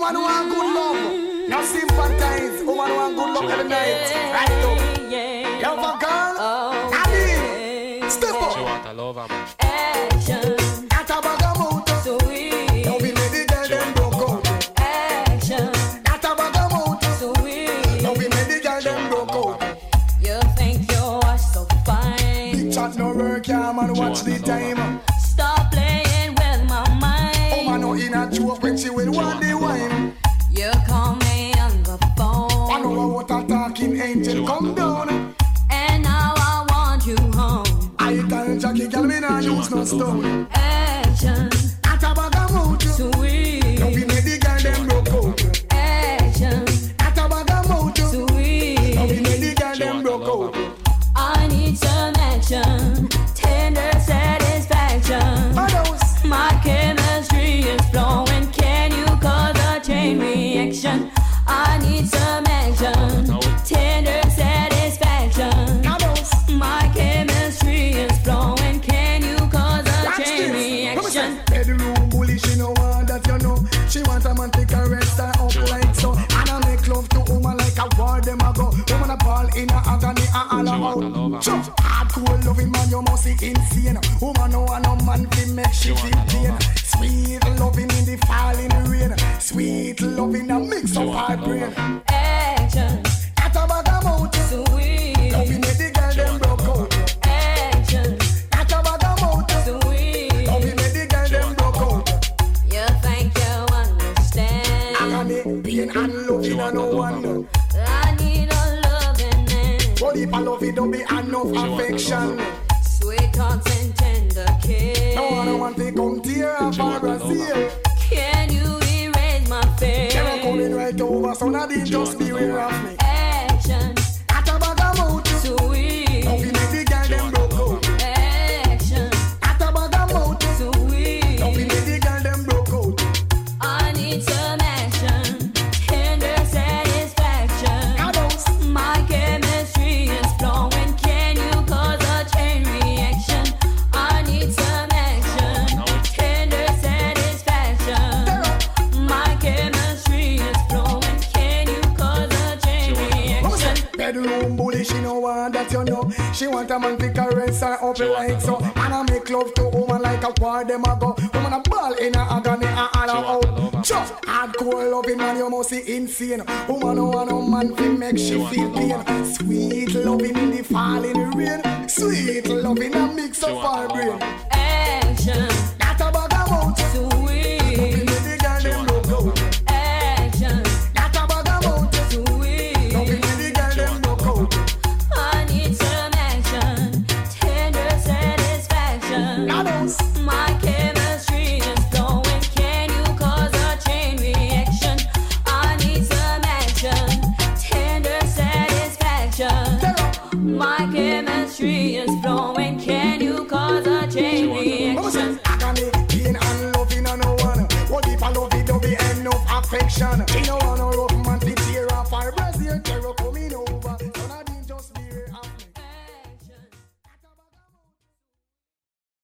Woman who want good love, now sympathize. Woman who want good love every night. Right up. Love a girl, Abby, step up. She want a lover, man. Action. That a bag of mouth. Sweet. Now we made the girl them broke out. Action. That a bag of mouth. Sweet. Now we made the girl them broke out. You think you are so fine. Big chat no work, yeah, man, watch the time. Stop playing with my mind. Oh man, no in a joke when she will want the wine. You call me on the phone. I know what a talking angel come down. And now I want you home. I tell Jackie, girl, me nah use no stone. Action. That a bag of mouth. Sweet. Now we made the girl them broke out. Action. That a bag of mouth. Sweet. Now we made the girl them broke out. I need some action. Tender satisfaction. Others. My chemistry is flowing. Can you cause a chain reaction? I need some action. Tender satisfaction. Others. My chemistry is flowing. Can you cause a Watch chain this. reaction? Bedroom bully, she no want that you know. She want a man to caress her up like so. And I make love to woman like a war them a go. Woman a ball in a agony and all out. Sure, hardcore loving man you must see insane. Woman no want no man to make she feel pain. Sweet loving in the falling rain. Sweet loving a mix of hard brain. Action. That a bag of mouth. Sweet. Loving make the girl them broke out. Action. That a bag of mouth. Sweet. Loving make the girl them broke out. You think you understand? Agony, pain and loving and no one. I need a loving man. But if I love it, don't be enough affection. Sweet thoughts and tender kiss. No one want to come tear up for Brazil. Can you erase my fear? They're coming right over, so now they just beware of me. Action. At a bag of mouth. Sweet. Now we make the girl them broke out. Action. At a bag of mouth. Sweet. Now we make the girl them broke out. I need some action. Tender satisfaction. Adults. My chemistry is flowing. Can you cause a chain reaction? I need some action. Tender satisfaction. My chemistry is flowing. Can you cause a chain reaction? Bedroom bully, she no want that you know. She want a man to caress her up like so. And I make love to woman like a war them a go. Woman a ball in a agony and all out. Just hardcore loving man, you must see insane. Woman no want no man to make she feel pain. Sweet loving in the falling rain. Sweet loving a mix of our brain. Action. That a bag of mouth. Sweet. Loving with the girl them broke out. Action. That a bag of mouth. Sweet. Loving with the girl them broke out. I need some action. Tender satisfaction. Adults. My chemistry is flowing. Can you cause a chain reaction? I need some action. Tender satisfaction. My chemistry is flowing. Can you cause a chain reaction? Agony, pain and loving and no one. What if I love it, don't be enough affection. She no want no